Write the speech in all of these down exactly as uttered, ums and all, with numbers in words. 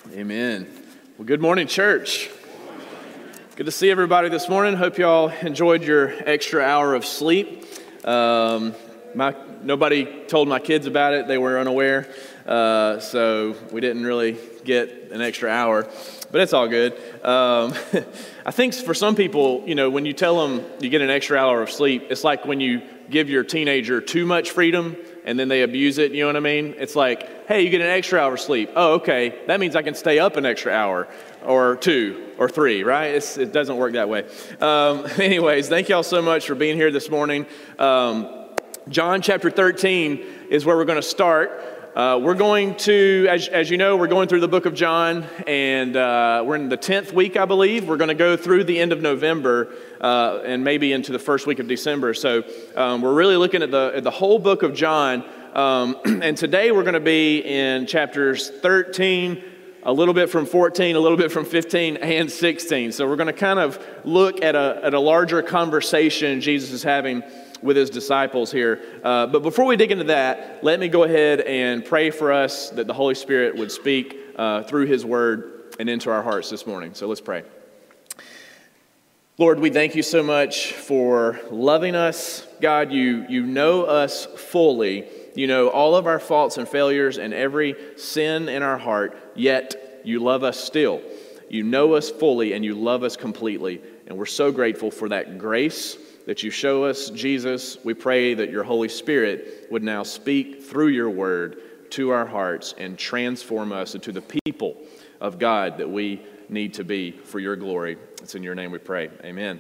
Amen. Well, good morning, church. Good to see everybody this morning. Hope y'all enjoyed your extra hour of sleep. Um, my nobody told my kids about it; they were unaware, uh, so we didn't really get an extra hour. But it's all good. Um, I think for some people, you know, when you tell them you get an extra hour of sleep, it's like when you give your teenager too much freedom and then they abuse it, you know what I mean? It's like, hey, you get an extra hour of sleep. Oh, okay, that means I can stay up an extra hour or two or three, right? It's, it doesn't work that way. Um, anyways, thank y'all so much for being here this morning. Um, John chapter thirteen is where we're going to start. Uh, we're going to, as, as you know, we're going through the book of John, and uh, we're in the tenth week, I believe. We're going to go through the end of November uh, and maybe into the first week of December. So um, we're really looking at the, at the whole book of John. Um, and today we're going to be in chapters thirteen, a little bit from fourteen, a little bit from fifteen, and sixteen. So we're going to kind of look at a, at a larger conversation Jesus is having with his disciples here. Uh, but before we dig into that, let me go ahead and pray for us that the Holy Spirit would speak uh, through his word and into our hearts this morning. So let's pray. Lord, we thank you so much for loving us. God, you, you know us fully. You know all of our faults and failures and every sin in our heart, yet you love us still. You know us fully and you love us completely. And we're so grateful for that grace that you show us, Jesus. We pray that your Holy Spirit would now speak through your word to our hearts and transform us into the people of God that we need to be for your glory. It's in your name we pray. Amen.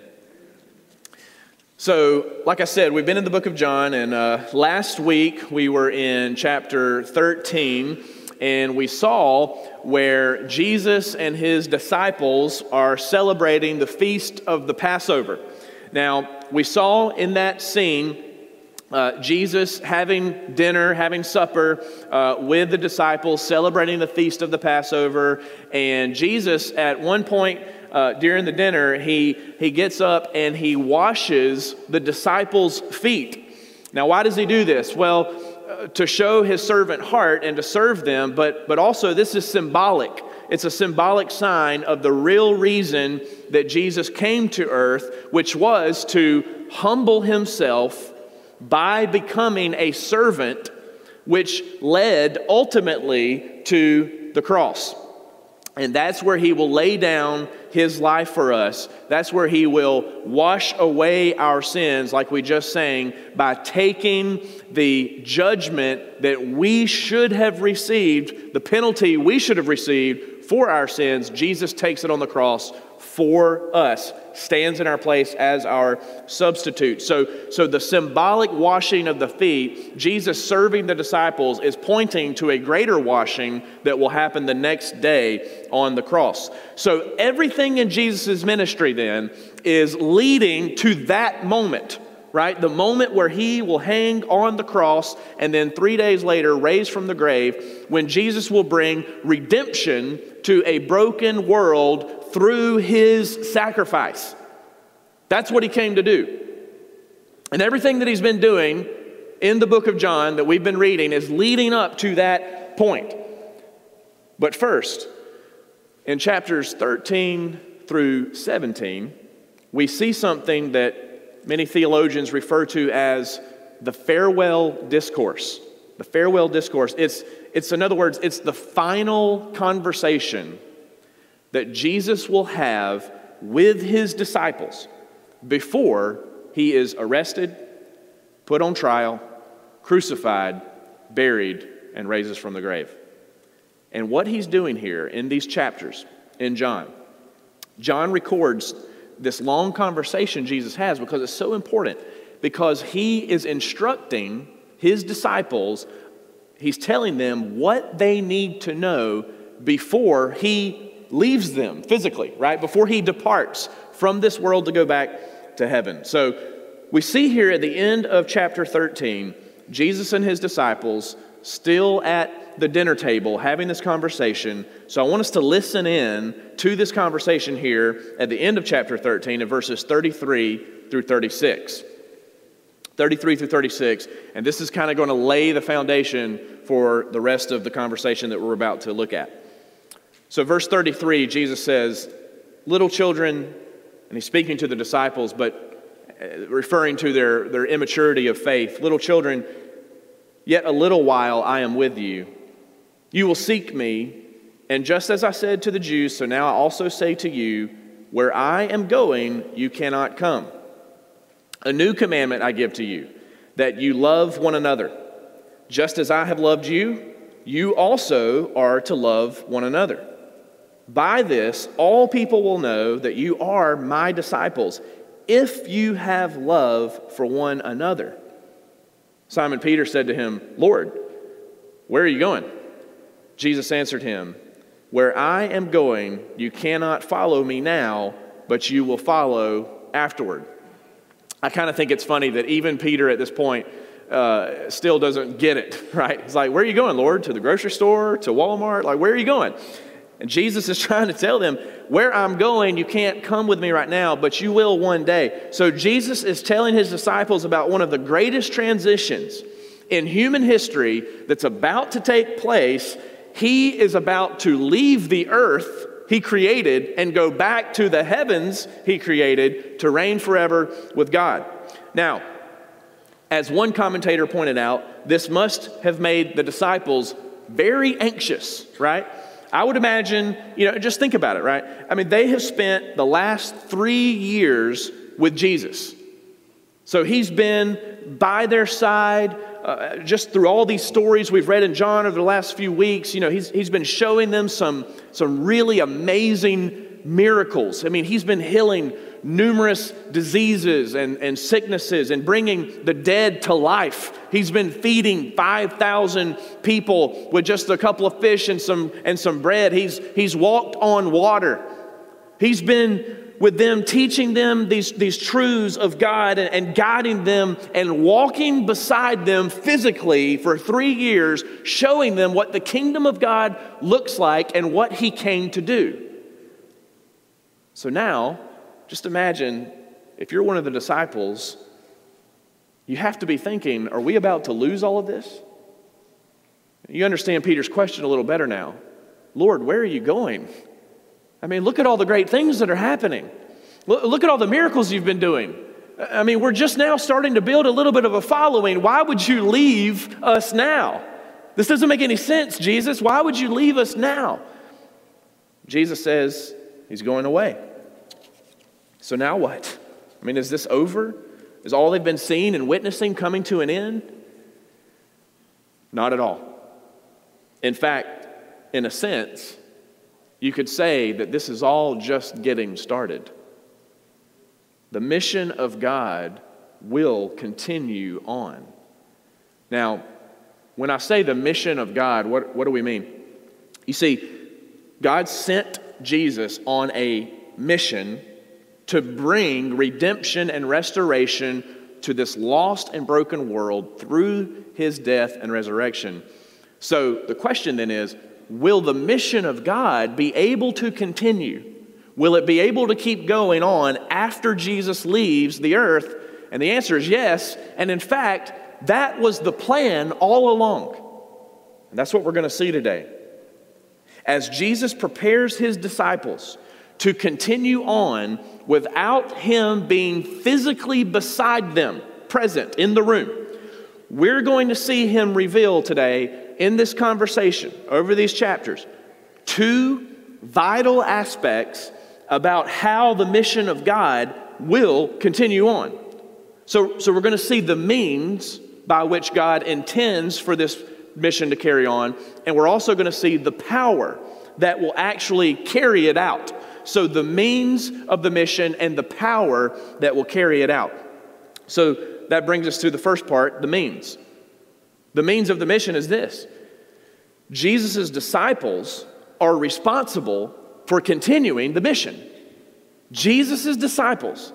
So, like I said, we've been in the book of John, and uh, last week we were in chapter thirteen, and we saw where Jesus and his disciples are celebrating the feast of the Passover. Now, we saw in that scene uh, Jesus having dinner, having supper uh, with the disciples, celebrating the feast of the Passover. And Jesus, at one point uh, during the dinner, he, he gets up and he washes the disciples' feet. Now, why does he do this? Well, uh, to show his servant heart and to serve them, but, but also this is symbolic. It's a symbolic sign of the real reason that Jesus came to earth, which was to humble himself by becoming a servant, which led ultimately to the cross. And that's where he will lay down his life for us. That's where he will wash away our sins, like we just sang, by taking the judgment that we should have received, the penalty we should have received for our sins. Jesus takes it on the cross for us, stands in our place as our substitute. So, so the symbolic washing of the feet, Jesus serving the disciples, is pointing to a greater washing that will happen the next day on the cross. So everything in Jesus' ministry then is leading to that moment, right? The moment where he will hang on the cross and then three days later raise from the grave, when Jesus will bring redemption to a broken world through his sacrifice. That's what he came to do. And everything that he's been doing in the book of John that we've been reading is leading up to that point. But first, in chapters thirteen through seventeen, we see something that many theologians refer to as the farewell discourse. The farewell discourse. It's, it's in other words, it's the final conversation that Jesus will have with his disciples before he is arrested, put on trial, crucified, buried, and raises from the grave. And what he's doing here in these chapters in John, John records this long conversation Jesus has because it's so important, because he is instructing his disciples. He's telling them what they need to know before he leaves them physically, right? Before he departs from this world to go back to heaven. So we see here at the end of chapter thirteen, Jesus and his disciples still at the dinner table having this conversation. So I want us to listen in to this conversation here at the end of chapter thirteen in verses thirty-three through thirty-six. thirty-three through thirty-six, and this is kind of going to lay the foundation for the rest of the conversation that we're about to look at. So verse thirty-three, Jesus says, little children, and he's speaking to the disciples, but referring to their, their immaturity of faith. Little children, yet a little while I am with you. You will seek me, and just as I said to the Jews, so now I also say to you, where I am going, you cannot come. A new commandment I give to you, that you love one another. Just as I have loved you, you also are to love one another. By this, all people will know that you are my disciples, if you have love for one another. Simon Peter said to him, Lord, where are you going? Jesus answered him, where I am going, you cannot follow me now, but you will follow afterward. I kind of think it's funny that even Peter at this point uh, still doesn't get it, right? He's like, where are you going, Lord? To the grocery store? To Walmart? Like, where are you going? And Jesus is trying to tell them, where I'm going, you can't come with me right now, but you will one day. So Jesus is telling his disciples about one of the greatest transitions in human history that's about to take place. He is about to leave the earth he created and go back to the heavens he created to reign forever with God. Now, as one commentator pointed out, this must have made the disciples very anxious, right? I would imagine, you know, just think about it, right? I mean, they have spent the last three years with Jesus. So he's been by their side uh, just through all these stories we've read in John over the last few weeks. You know, he's, he's been showing them some, some really amazing miracles. I mean, he's been healing numerous diseases and, and sicknesses and bringing the dead to life. He's been feeding five thousand people with just a couple of fish and some and some bread. He's, he's walked on water. He's been with them, teaching them these, these truths of God and, and guiding them and walking beside them physically for three years, showing them what the kingdom of God looks like and what he came to do. So now, just imagine if you're one of the disciples, you have to be thinking, are we about to lose all of this? You understand Peter's question a little better now. Lord, where are you going? I mean, look at all the great things that are happening. Look at all the miracles you've been doing. I mean, we're just now starting to build a little bit of a following. Why would you leave us now? This doesn't make any sense, Jesus. Why would you leave us now? Jesus says he's going away. So now what? I mean, is this over? Is all they've been seeing and witnessing coming to an end? Not at all. In fact, in a sense, you could say that this is all just getting started. The mission of God will continue on. Now, when I say the mission of God, what, what do we mean? You see, God sent Jesus on a mission to bring redemption and restoration to this lost and broken world through his death and resurrection. So the question then is, will the mission of God be able to continue? Will it be able to keep going on after Jesus leaves the earth? And the answer is yes. And in fact, that was the plan all along. And that's what we're going to see today. As Jesus prepares his disciples to continue on without him being physically beside them, present in the room, we're going to see him reveal today in this conversation over these chapters two vital aspects about how the mission of God will continue on. So, so we're going to see the means by which God intends for this mission to carry on, and we're also going to see the power that will actually carry it out. So the means of the mission and the power that will carry it out. So that brings us to the first part, the means. The means of the mission is this: Jesus' disciples are responsible for continuing the mission. Jesus' disciples,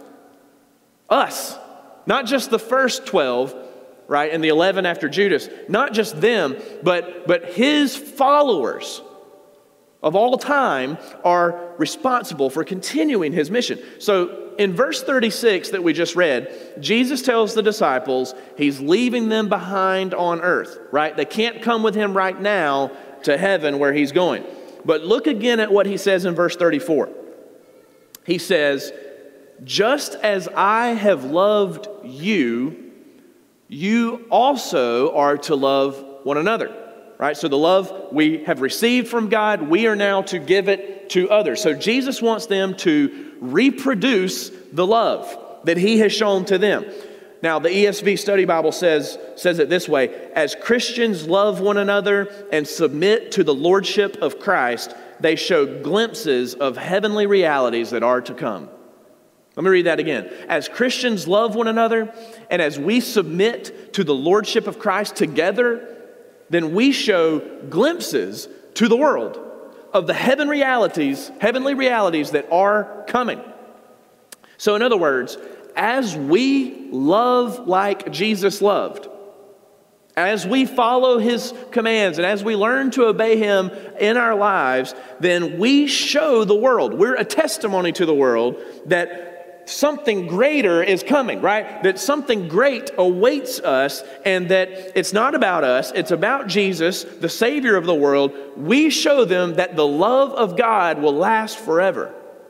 us, not just the first twelve, right, and the eleven after Judas, not just them, but, but his followers of all time are responsible for continuing his mission. So in verse thirty-six that we just read, Jesus tells the disciples he's leaving them behind on earth, right? They can't come with him right now to heaven where he's going. But look again at what he says in verse thirty-four. He says, just as I have loved you, you also are to love one another. Right? So the love we have received from God, we are now to give it to others. So Jesus wants them to reproduce the love that he has shown to them. Now, the E S V Study Bible says, says it this way: as Christians love one another and submit to the lordship of Christ, they show glimpses of heavenly realities that are to come. Let me read that again. As Christians love one another and as we submit to the lordship of Christ together, then we show glimpses to the world of the heaven realities, heavenly realities that are coming. So in other words, as we love like Jesus loved, as we follow his commands and as we learn to obey him in our lives, then we show the world, we're a testimony to the world that something greater is coming, right? That something great awaits us, and that it's not about us, it's about Jesus, the Savior of the world. We show them that the love of God will last forever.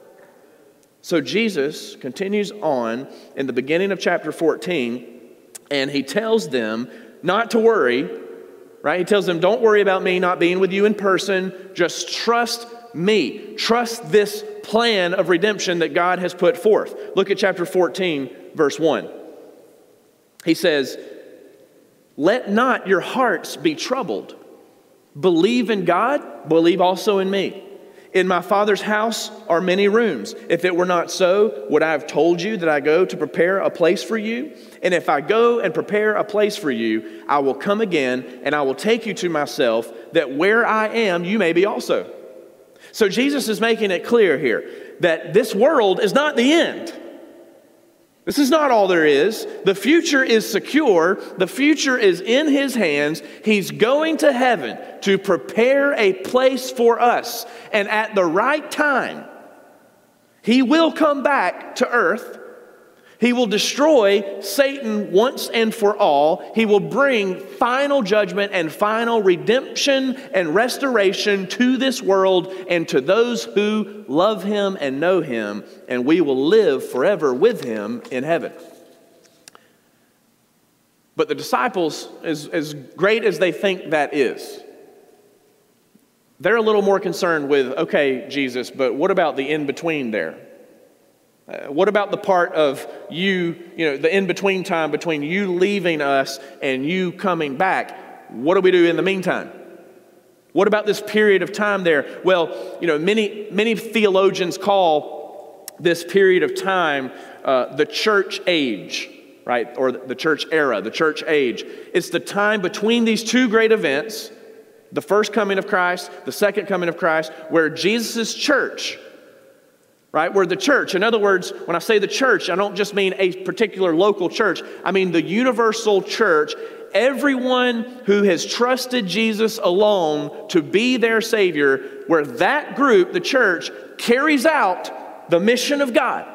So Jesus continues on in the beginning of chapter fourteen, and he tells them not to worry, right? He tells them, don't worry about me not being with you in person. Just trust me. Trust this plan of redemption that God has put forth. Look at chapter fourteen, verse one. He says, let not your hearts be troubled. Believe in God, believe also in me. In my Father's house are many rooms. If it were not so, would I have told you that I go to prepare a place for you? And if I go and prepare a place for you, I will come again and I will take you to myself, that where I am, you may be also. So Jesus is making it clear here that this world is not the end. This is not all there is. The future is secure. The future is in his hands. He's going to heaven to prepare a place for us. And at the right time, he will come back to earth. He will destroy Satan once and for all. He will bring final judgment and final redemption and restoration to this world and to those who love him and know him, and we will live forever with him in heaven. But the disciples, as, as great as they think that is, they're a little more concerned with, okay, Jesus, but what about the in-between there? Uh, what about the part of you, you know, the in-between time between you leaving us and you coming back? What do we do in the meantime? What about this period of time there? Well, you know, many, many theologians call this period of time uh, the church age, right? Or the church era, the church age. It's the time between these two great events, the first coming of Christ, the second coming of Christ, where Jesus' church, right? We're the church. In other words, when I say the church, I don't just mean a particular local church. I mean the universal church. Everyone who has trusted Jesus alone to be their Savior, where that group, the church, carries out the mission of God.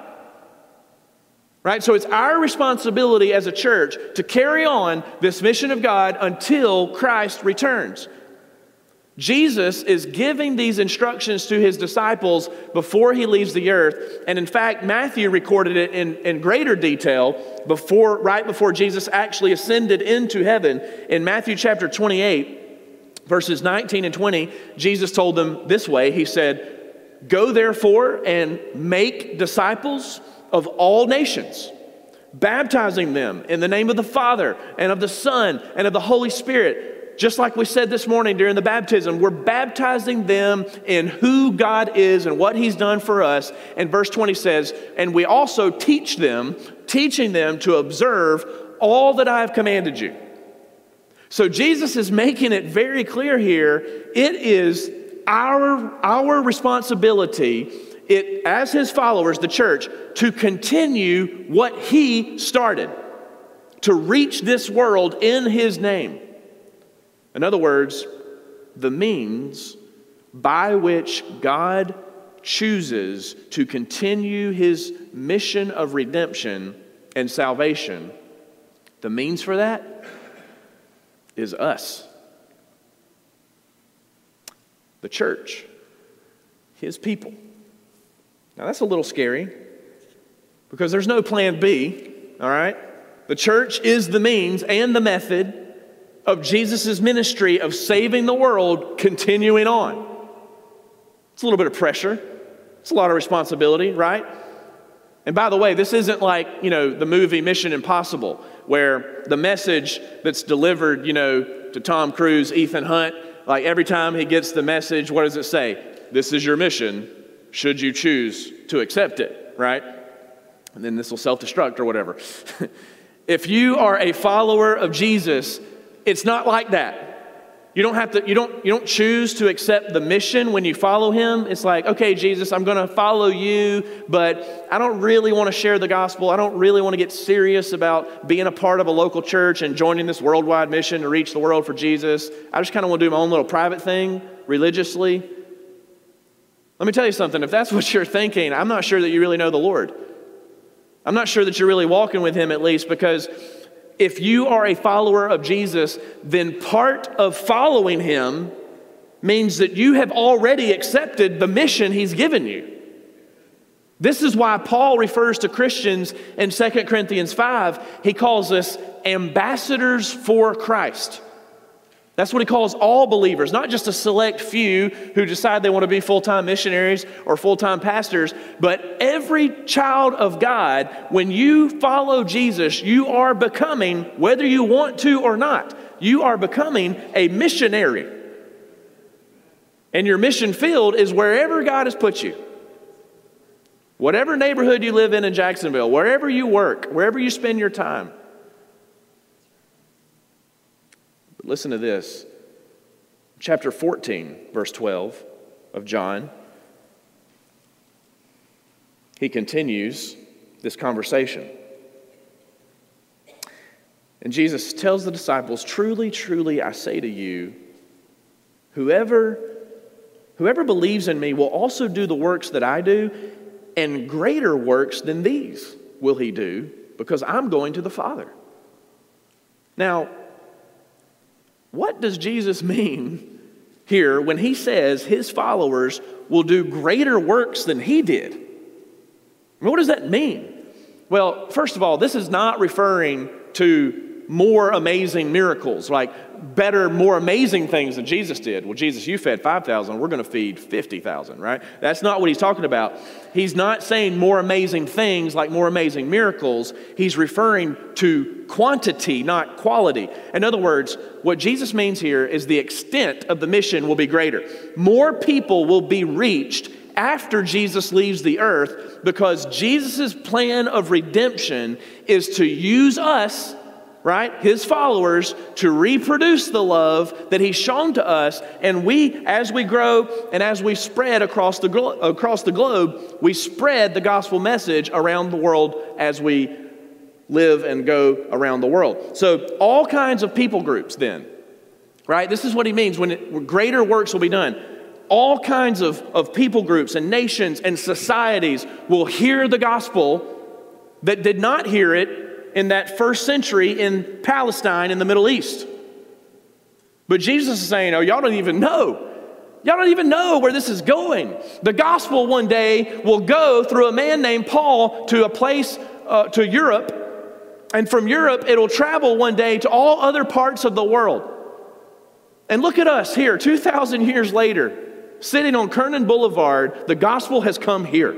Right? So it's our responsibility as a church to carry on this mission of God until Christ returns. Jesus is giving these instructions to his disciples before he leaves the earth. And in fact, Matthew recorded it in, in greater detail before, right before Jesus actually ascended into heaven. In Matthew chapter twenty-eight, verses nineteen and twenty, Jesus told them this way. He said, "Go therefore and make disciples of all nations, baptizing them in the name of the Father and of the Son and of the Holy Spirit." Just like we said this morning during the baptism, we're baptizing them in who God is and what he's done for us. And verse twenty says, "And we also teach them, teaching them to observe all that I have commanded you." So Jesus is making it very clear here. It is our, our responsibility, it, as his followers, the church, to continue what he started, to reach this world in his name. In other words, the means by which God chooses to continue his mission of redemption and salvation, the means for that is us, the church. his people. Now that's a little scary because there's no plan B, all right? The church is the means and the method of Jesus' ministry of saving the world continuing on. It's a little bit of pressure. It's a lot of responsibility, right? And by the way, this isn't like, you know, the movie Mission Impossible, where the message that's delivered, you know, to Tom Cruise, Ethan Hunt, like every time he gets the message, what does it say? This is your mission, should you choose to accept it, right? And then this will self-destruct or whatever. If you are a follower of Jesus, it's not like that. You don't have to, you don't, you don't choose to accept the mission when you follow him. It's like, okay, Jesus, I'm going to follow you, but I don't really want to share the gospel. I don't really want to get serious about being a part of a local church and joining this worldwide mission to reach the world for Jesus. I just kind of want to do my own little private thing religiously. Let me tell you something. If that's what you're thinking, I'm not sure that you really know the Lord. I'm not sure that you're really walking with him, at least, because if you are a follower of Jesus, then part of following him means that you have already accepted the mission he's given you. This is why Paul refers to Christians in Second Corinthians five. He calls us ambassadors for Christ. That's what he calls all believers, not just a select few who decide they want to be full-time missionaries or full-time pastors, but every child of God. When you follow Jesus, you are becoming, whether you want to or not, you are becoming a missionary. And your mission field is wherever God has put you. Whatever neighborhood you live in in Jacksonville, wherever you work, wherever you spend your time. But listen to this. Chapter fourteen, verse twelve of John. He continues this conversation. And Jesus tells the disciples, truly, truly, I say to you, whoever, whoever believes in me will also do the works that I do, and greater works than these will he do, because I'm going to the Father. Now, what does Jesus mean here when he says his followers will do greater works than he did? I mean, what does that mean? Well, first of all, this is not referring to more amazing miracles, like better, more amazing things than Jesus did. Well, Jesus, you fed five thousand, we're going to feed fifty thousand, right? That's not what he's talking about. He's not saying more amazing things like more amazing miracles. He's referring to quantity, not quality. In other words, what Jesus means here is the extent of the mission will be greater. More people will be reached after Jesus leaves the earth because Jesus' plan of redemption is to use us, right, his followers, to reproduce the love that he's shown to us. And we, as we grow and as we spread across the, glo- across the globe, we spread the gospel message around the world as we live and go around the world. So all kinds of people groups then, right? This is what he means when, it, when greater works will be done. All kinds of, of people groups and nations and societies will hear the gospel that did not hear it in that first century in Palestine in the Middle East. But Jesus is saying, oh, y'all don't even know. Y'all don't even know where this is going. The gospel one day will go through a man named Paul to a place, uh, to Europe. And from Europe, it'll travel one day to all other parts of the world. And look at us here, two thousand years later, sitting on Kernan Boulevard, the gospel has come here.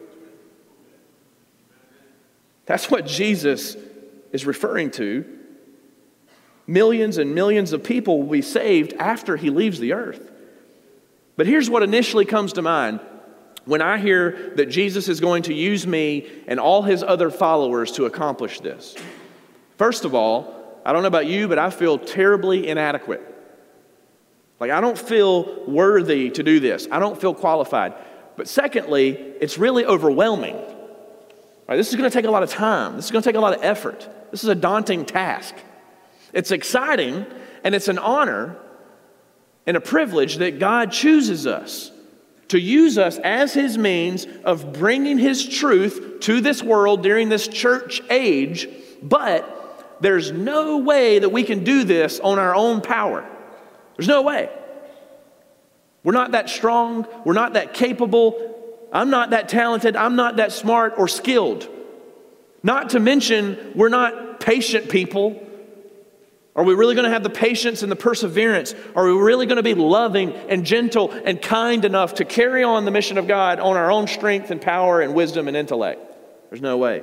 That's what Jesus is referring to. Millions and millions of people will be saved after he leaves the earth. But here's what initially comes to mind when I hear that Jesus is going to use me and all his other followers to accomplish this. First of all, I don't know about you, but I feel terribly inadequate. Like, I don't feel worthy to do this. I don't feel qualified. But secondly, it's really overwhelming. Right, this is going to take a lot of time. This is going to take a lot of effort. This is a daunting task. It's exciting, and it's an honor and a privilege that God chooses us to use us as his means of bringing his truth to this world during this church age. But there's no way that we can do this on our own power. There's no way. We're not that strong. We're not that capable. I'm not that talented. I'm not that smart or skilled. Not to mention, we're not patient people. Are we really going to have the patience and the perseverance? Are we really going to be loving and gentle and kind enough to carry on the mission of God on our own strength and power and wisdom and intellect? There's no way.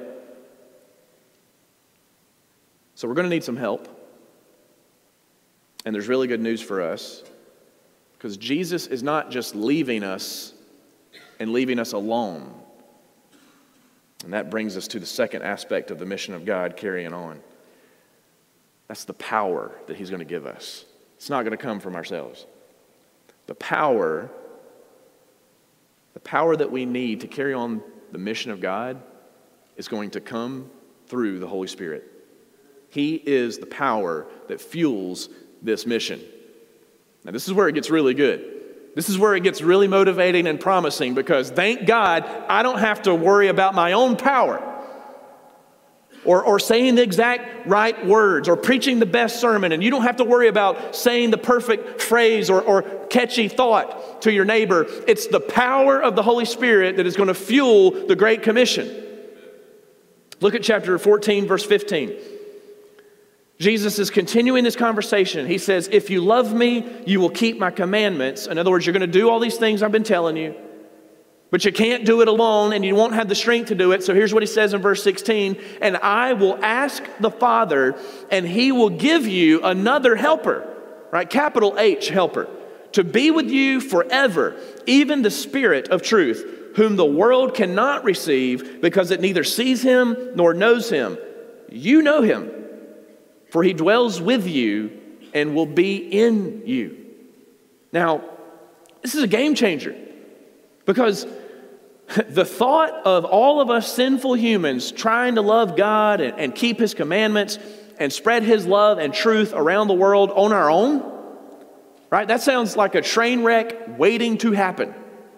So we're going to need some help. And there's really good news for us, because Jesus is not just leaving us and leaving us alone. And that brings us to the second aspect of the mission of God carrying on. That's the power that He's going to give us. It's not going to come from ourselves. The power, the power that we need to carry on the mission of God is going to come through the Holy Spirit. He is the power that fuels this mission. Now, this is where it gets really good. This is where it gets really motivating and promising, because thank God I don't have to worry about my own power or, or saying the exact right words or preaching the best sermon. And you don't have to worry about saying the perfect phrase or, or catchy thought to your neighbor. It's the power of the Holy Spirit that is going to fuel the Great Commission. Look at chapter fourteen, verse fifteen. Jesus is continuing this conversation. He says, if you love me, you will keep my commandments. In other words, you're going to do all these things I've been telling you, but you can't do it alone and you won't have the strength to do it. So here's what he says in verse sixteen, and I will ask the Father, and He will give you another helper, right? Capital H, helper, to be with you forever, even the Spirit of truth, whom the world cannot receive because it neither sees Him nor knows Him. You know Him, for He dwells with you and will be in you. Now, this is a game changer, because the thought of all of us sinful humans trying to love God and, and keep His commandments and spread His love and truth around the world on our own, right? That sounds like a train wreck waiting to happen.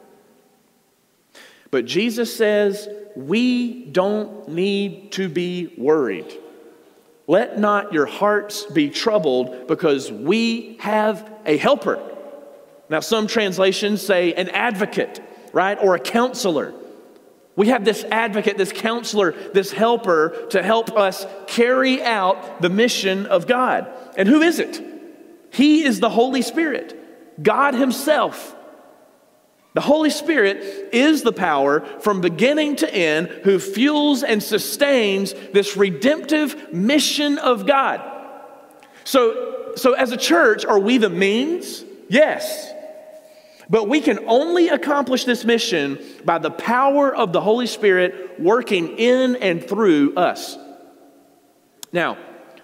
But Jesus says we don't need to be worried. Let not your hearts be troubled, because we have a helper. Now, some translations say an advocate, right? Or a counselor. We have this advocate, this counselor, this helper to help us carry out the mission of God. And who is it? He is the Holy Spirit, God Himself. The Holy Spirit is the power from beginning to end who fuels and sustains this redemptive mission of God. So, so as a church, are we the means? Yes. But we can only accomplish this mission by the power of the Holy Spirit working in and through us. Now,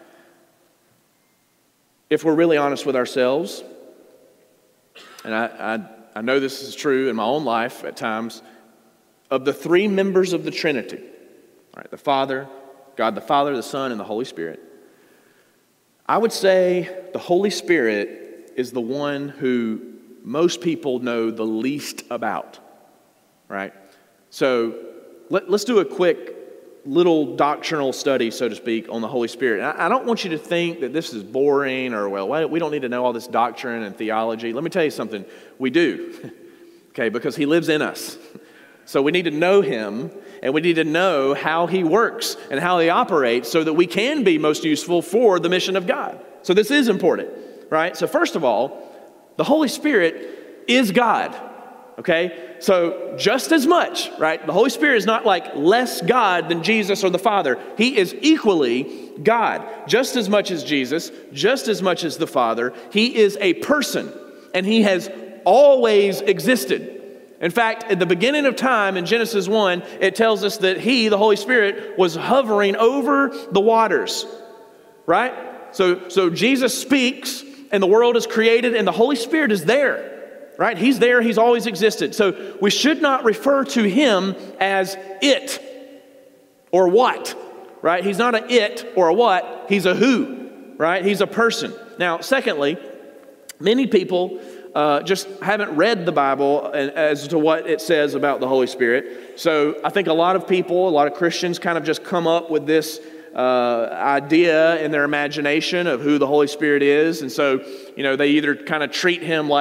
if we're really honest with ourselves, and I, I I know this is true in my own life at times, of the three members of the Trinity, all right, the Father, God the Father, the Son, and the Holy Spirit, I would say the Holy Spirit is the one who most people know the least about, right? So let, let's do a quick little doctrinal study, so to speak, on the Holy Spirit. I, I don't want you to think that this is boring or, well, we don't need to know all this doctrine and theology. Let me tell you something. We do, okay, because He lives in us. So we need to know Him, and we need to know how He works and how He operates so that we can be most useful for the mission of God. So this is important, right? So first of all, the Holy Spirit is God, okay? So just as much, right? The Holy Spirit is not like less God than Jesus or the Father. He is equally God, just as much as Jesus, just as much as the Father. He is a person, and He has always existed. In fact, at the beginning of time in Genesis one, it tells us that He, the Holy Spirit, was hovering over the waters, right? So, so Jesus speaks, and the world is created, and the Holy Spirit is there. Right? He's there. He's always existed. So we should not refer to Him as it or what, right? He's not a it or a what. He's a who, right? He's a person. Now, secondly, many people uh, just haven't read the Bible as to what it says about the Holy Spirit. So I think a lot of people, a lot of Christians kind of just come up with this uh, idea in their imagination of who the Holy Spirit is. And so, you know, they either kind of treat Him like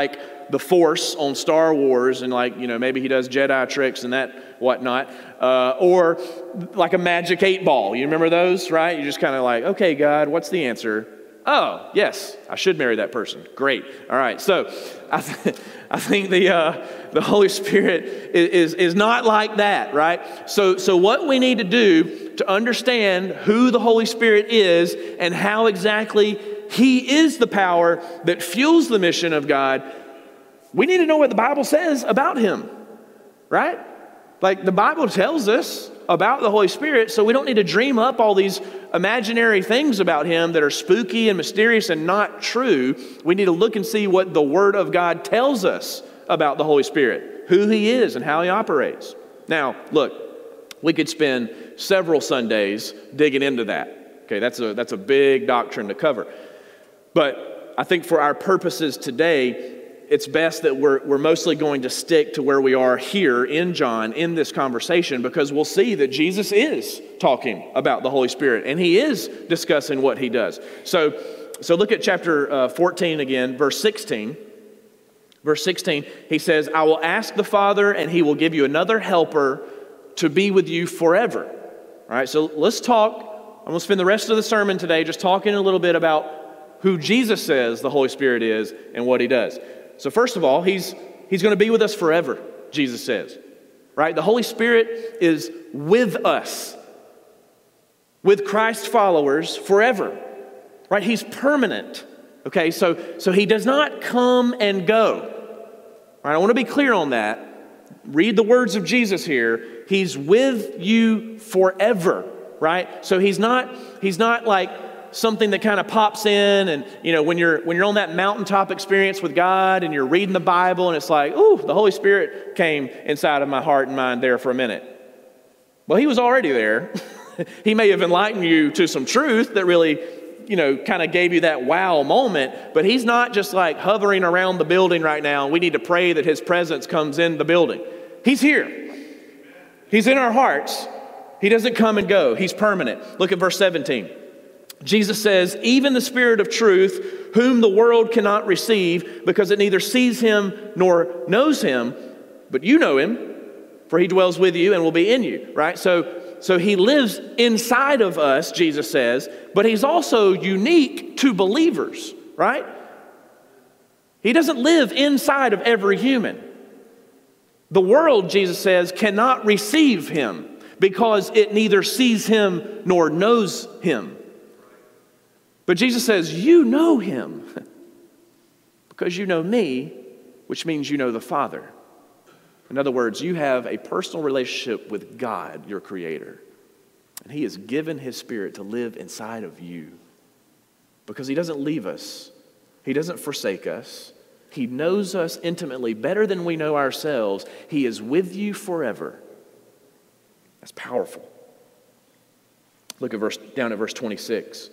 the Force on Star Wars and like, you know, maybe he does Jedi tricks and that whatnot. Uh, or like a magic eight ball. You remember those, right? You're just kind of like, okay, God, what's the answer? Oh, yes, I should marry that person. Great. All right. So I, th- I think the uh, the Holy Spirit is, is, is not like that, right? So, so what we need to do to understand who the Holy Spirit is and how exactly He is the power that fuels the mission of God, we need to know what the Bible says about Him, right? Like the Bible tells us about the Holy Spirit, so we don't need to dream up all these imaginary things about Him that are spooky and mysterious and not true. We need to look and see what the Word of God tells us about the Holy Spirit, who He is and how He operates. Now, look, we could spend several Sundays digging into that. Okay, that's a, that's a big doctrine to cover. But I think for our purposes today, it's best that we're, we're mostly going to stick to where we are here in John in this conversation, because we'll see that Jesus is talking about the Holy Spirit and He is discussing what He does. So, so look at chapter uh, fourteen again, verse sixteen. Verse sixteen, He says, I will ask the Father and He will give you another helper to be with you forever. All right, so let's talk. I'm going to spend the rest of the sermon today just talking a little bit about who Jesus says the Holy Spirit is and what He does. So first of all, He's He's going to be with us forever, Jesus says, right? The Holy Spirit is with us, with Christ's followers forever, right? He's permanent, okay? So, so He does not come and go, right? I want to be clear on that. Read the words of Jesus here. He's with you forever, right? So He's not, He's not like something that kind of pops in and, you know, when you're when you're on that mountaintop experience with God and you're reading the Bible and it's like, ooh, the Holy Spirit came inside of my heart and mind there for a minute. Well, He was already there. He may have enlightened you to some truth that really, you know, kind of gave you that wow moment, but He's not just like hovering around the building right now and we need to pray that His presence comes in the building. He's here. He's in our hearts. He doesn't come and go. He's permanent. Look at verse seventeen. Jesus says, even the Spirit of truth, whom the world cannot receive, because it neither sees Him nor knows Him, but you know Him, for He dwells with you and will be in you, right? So, so He lives inside of us, Jesus says, but He's also unique to believers, right? He doesn't live inside of every human. The world, Jesus says, cannot receive Him because it neither sees Him nor knows Him. But Jesus says, you know Him because you know me, which means you know the Father. In other words, you have a personal relationship with God, your Creator. And He has given His Spirit to live inside of you because He doesn't leave us. He doesn't forsake us. He knows us intimately better than we know ourselves. He is with you forever. That's powerful. Look at verse down at verse twenty-six.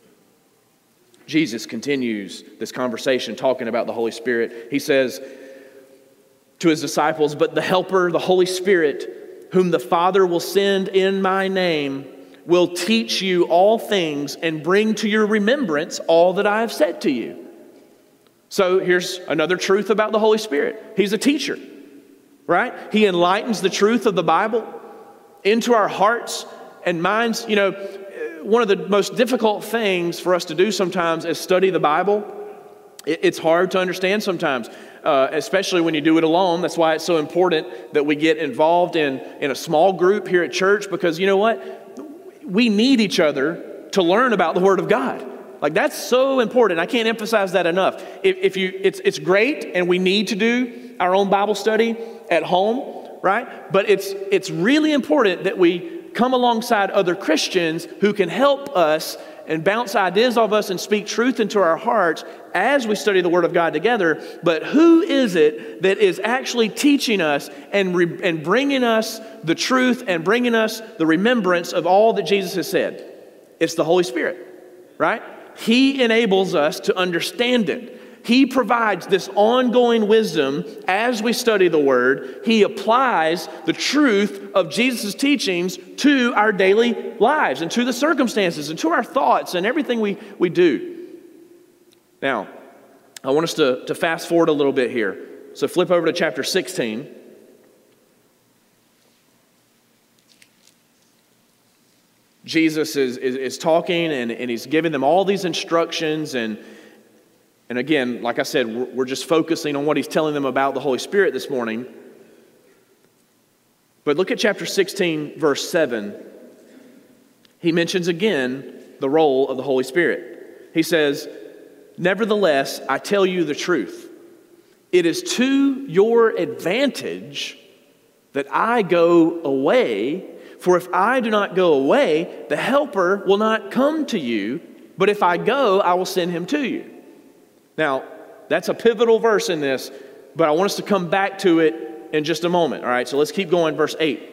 Jesus continues this conversation talking about the Holy Spirit. He says to His disciples, but the Helper, the Holy Spirit, whom the Father will send in my name, will teach you all things and bring to your remembrance all that I have said to you. So here's another truth about the Holy Spirit. He's a teacher, right? He enlightens the truth of the Bible into our hearts and minds. You know, one of the most difficult things for us to do sometimes is study the Bible. It's hard to understand sometimes, uh, especially when you do it alone. That's why it's so important that we get involved in, in a small group here at church, because you know what? We need each other to learn about the Word of God. Like, that's so important. I can't emphasize that enough. If, if you, it's, it's great, and we need to do our own Bible study at home, right? But it's, it's really important that we come alongside other Christians who can help us and bounce ideas off us and speak truth into our hearts as we study the Word of God together. But who is it that is actually teaching us and, re- and bringing us the truth and bringing us the remembrance of all that Jesus has said? It's the Holy Spirit, right? He enables us to understand it. He provides this ongoing wisdom as we study the Word. He applies the truth of Jesus' teachings to our daily lives and to the circumstances and to our thoughts and everything we, we do. Now, I want us to, to fast forward a little bit here. So flip over to chapter sixteen. Jesus is, is, is talking and, and he's giving them all these instructions. And, and again, like I said, we're, we're just focusing on what he's telling them about the Holy Spirit this morning. But look at chapter sixteen, verse seven. He mentions again the role of the Holy Spirit. He says, "Nevertheless, I tell you the truth. It is to your advantage that I go away. For if I do not go away, the Helper will not come to you. But if I go, I will send him to you." Now, that's a pivotal verse in this, but I want us to come back to it in just a moment. All right, so let's keep going. Verse eight.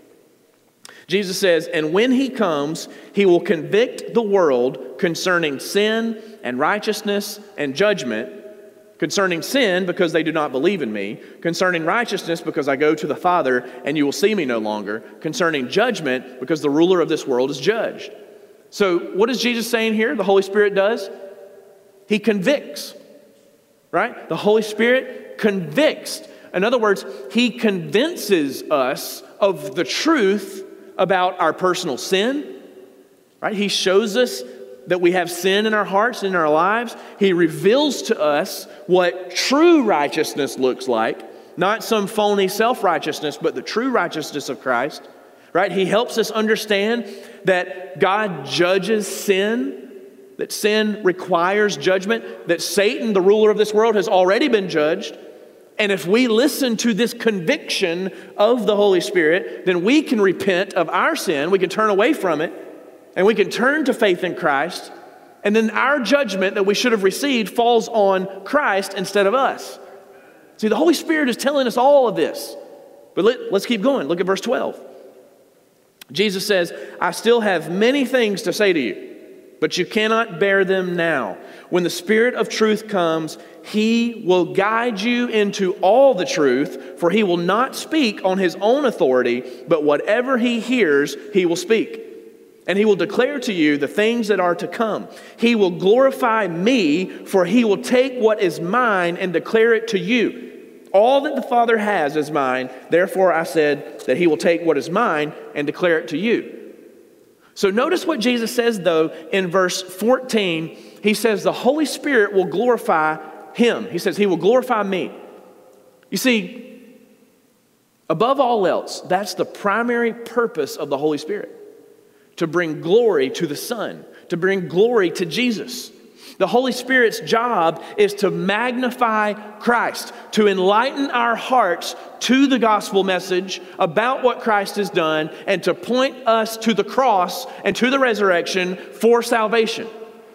Jesus says, "And when he comes, he will convict the world concerning sin and righteousness and judgment. Concerning sin, because they do not believe in me. Concerning righteousness, because I go to the Father, and you will see me no longer. Concerning judgment, because the ruler of this world is judged." So what is Jesus saying here? The Holy Spirit does? He convicts, right? The Holy Spirit convicts. In other words, he convinces us of the truth about our personal sin, right? He shows us that we have sin in our hearts and in our lives. He reveals to us what true righteousness looks like, not some phony self-righteousness, but the true righteousness of Christ, right? He helps us understand that God judges sin, that sin requires judgment, that Satan, the ruler of this world, has already been judged. And if we listen to this conviction of the Holy Spirit, then we can repent of our sin, we can turn away from it, and we can turn to faith in Christ, and then our judgment that we should have received falls on Christ instead of us. See, the Holy Spirit is telling us all of this. But let, let's keep going. Look at verse twelve. Jesus says, "I still have many things to say to you, but you cannot bear them now. When the Spirit of truth comes, he will guide you into all the truth, for he will not speak on his own authority, but whatever he hears, he will speak. And he will declare to you the things that are to come. He will glorify me, for he will take what is mine and declare it to you. All that the Father has is mine. Therefore I said that he will take what is mine and declare it to you." So notice what Jesus says, though, in verse fourteen. He says the Holy Spirit will glorify him. He says he will glorify me. You see, above all else, that's the primary purpose of the Holy Spirit. To bring glory to the Son, to bring glory to Jesus. The Holy Spirit's job is to magnify Christ, to enlighten our hearts to the gospel message about what Christ has done, and to point us to the cross and to the resurrection for salvation.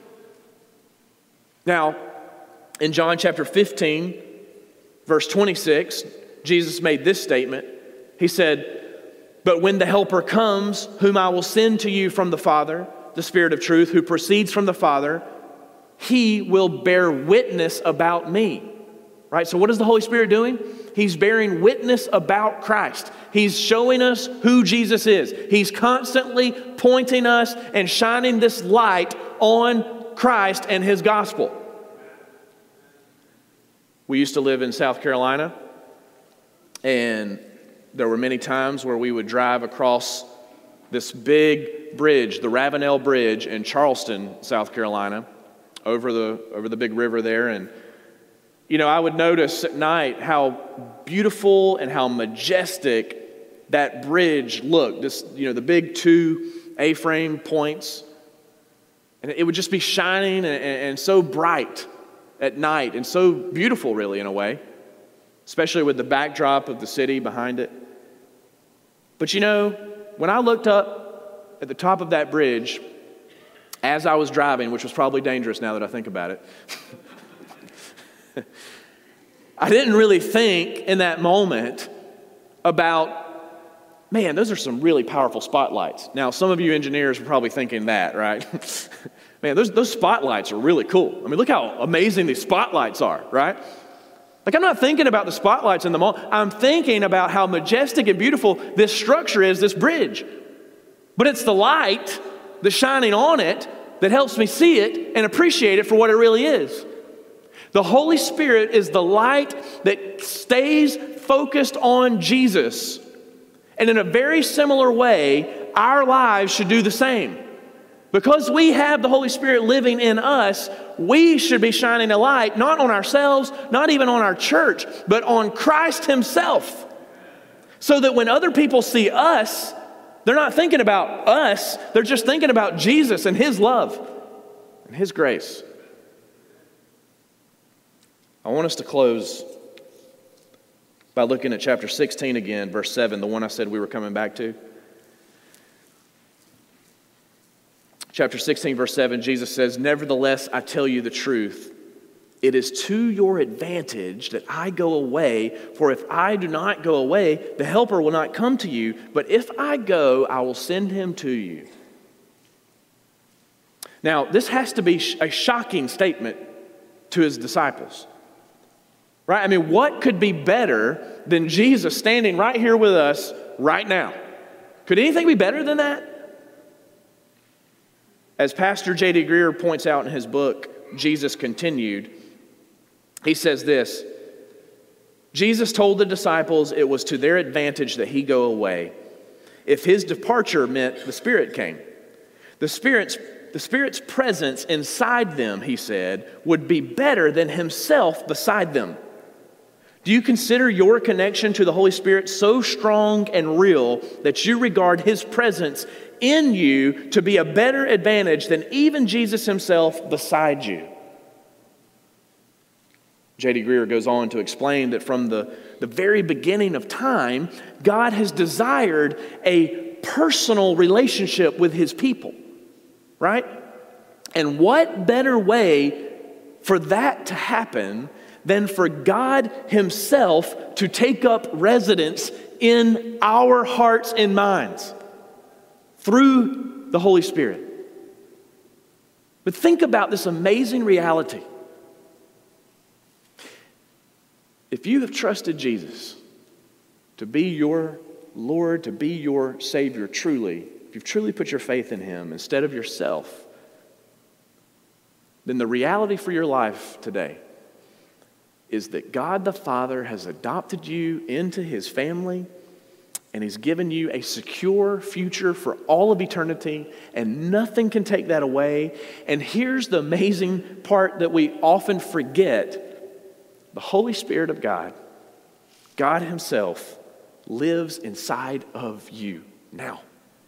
Now, in John chapter fifteen, verse twenty-six, Jesus made this statement. He said, "But when the Helper comes, whom I will send to you from the Father, the Spirit of truth, who proceeds from the Father, he will bear witness about me." Right? So what is the Holy Spirit doing? He's bearing witness about Christ. He's showing us who Jesus is. He's constantly pointing us and shining this light on Christ and his gospel. We used to live in South Carolina, and there were many times where we would drive across this big bridge, the Ravenel Bridge in Charleston, South Carolina, over the over the big river there. And, you know, I would notice at night how beautiful and how majestic that bridge looked. This, you know, the big two A-frame points. And it would just be shining and, and so bright at night and so beautiful, really, in a way, especially with the backdrop of the city behind it. But you know, when I looked up at the top of that bridge as I was driving, which was probably dangerous now that I think about it, I didn't really think in that moment about, man, those are some really powerful spotlights. Now, some of you engineers are probably thinking that, right? Man, those, those spotlights are really cool. I mean, look how amazing these spotlights are, right? Like, I'm not thinking about the spotlights in the mall. I'm thinking about how majestic and beautiful this structure is, this bridge. But it's the light, the shining on it, that helps me see it and appreciate it for what it really is. The Holy Spirit is the light that stays focused on Jesus. And in a very similar way, our lives should do the same. Because we have the Holy Spirit living in us, we should be shining a light, not on ourselves, not even on our church, but on Christ Himself. So that when other people see us, they're not thinking about us, they're just thinking about Jesus and His love and His grace. I want us to close by looking at chapter sixteen again, verse seven, the one I said we were coming back to. Chapter sixteen, verse seven, Jesus says, "Nevertheless, I tell you the truth. It is to your advantage that I go away, for if I do not go away, the Helper will not come to you. But if I go, I will send Him to you." Now, this has to be a shocking statement to His disciples. Right? I mean, what could be better than Jesus standing right here with us right now? Could anything be better than that? As Pastor J D Greer points out in his book, Jesus Continued, he says this: Jesus told the disciples it was to their advantage that He go away. If His departure meant the Spirit came. The Spirit's, the Spirit's presence inside them, He said, would be better than Himself beside them. Do you consider your connection to the Holy Spirit so strong and real that you regard His presence in you to be a better advantage than even Jesus Himself beside you? J D Greer goes on to explain that from the, the very beginning of time, God has desired a personal relationship with His people, right? And what better way for that to happen than for God Himself to take up residence in our hearts and minds through the Holy Spirit. But think about this amazing reality. If you have trusted Jesus to be your Lord, to be your Savior truly, if you've truly put your faith in Him instead of yourself, then the reality for your life today is that God the Father has adopted you into His family, and He's given you a secure future for all of eternity, and nothing can take that away. And here's the amazing part that we often forget: the Holy Spirit of God, God Himself, lives inside of you now.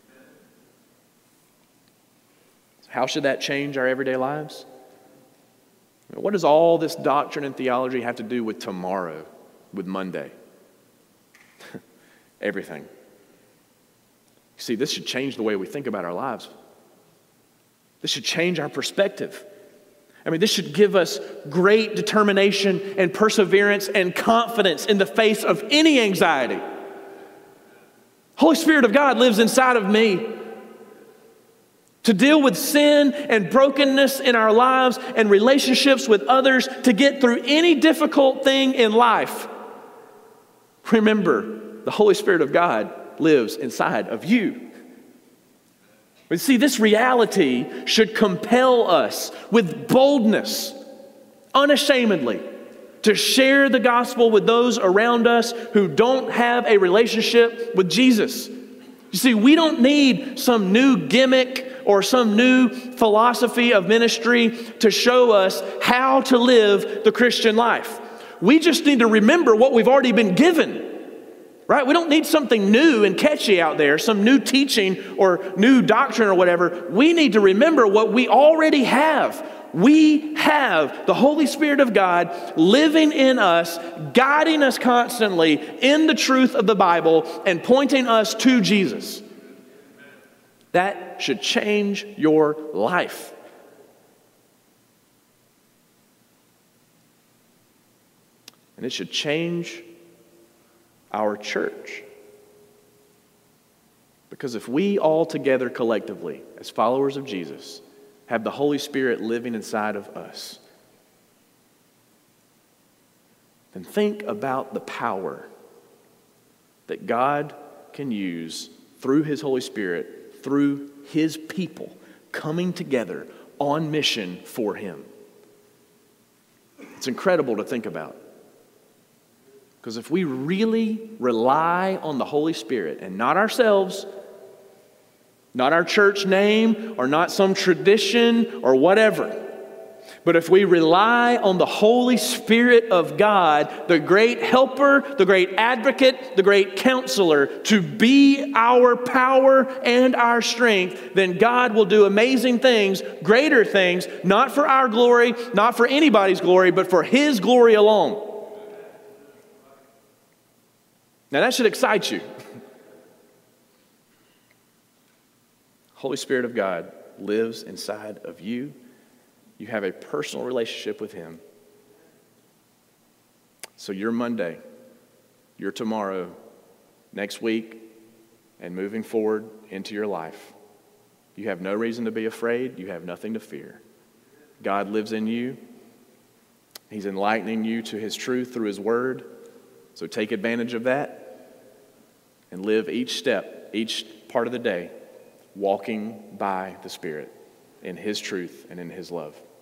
How should that change our everyday lives? What does all this doctrine and theology have to do with tomorrow, with Monday? Everything. See, this should change the way we think about our lives. This should change our perspective. I mean, this should give us great determination and perseverance and confidence in the face of any anxiety. Holy Spirit of God lives inside of me to deal with sin and brokenness in our lives and relationships with others, to get through any difficult thing in life. Remember, the Holy Spirit of God lives inside of you. But see, this reality should compel us with boldness, unashamedly, to share the gospel with those around us who don't have a relationship with Jesus. You see, we don't need some new gimmick or some new philosophy of ministry to show us how to live the Christian life. We just need to remember what we've already been given. Right? We don't need something new and catchy out there, some new teaching or new doctrine or whatever. We need to remember what we already have. We have the Holy Spirit of God living in us, guiding us constantly in the truth of the Bible and pointing us to Jesus. That should change your life. And it should change our church. Because if we all together collectively, as followers of Jesus, have the Holy Spirit living inside of us, then think about the power that God can use through His Holy Spirit, through His people coming together on mission for Him. It's incredible to think about. Because if we really rely on the Holy Spirit and not ourselves, not our church name or not some tradition or whatever, but if we rely on the Holy Spirit of God, the great helper, the great advocate, the great counselor, to be our power and our strength, then God will do amazing things, greater things, not for our glory, not for anybody's glory, but for His glory alone. Now that should excite you. Holy Spirit of God lives inside of you. You have a personal relationship with Him. So your Monday, your tomorrow, next week, and moving forward into your life, you have no reason to be afraid. You have nothing to fear. God lives in you. He's enlightening you to His truth through His Word. So take advantage of that and live each step, each part of the day, walking by the Spirit in His truth and in His love.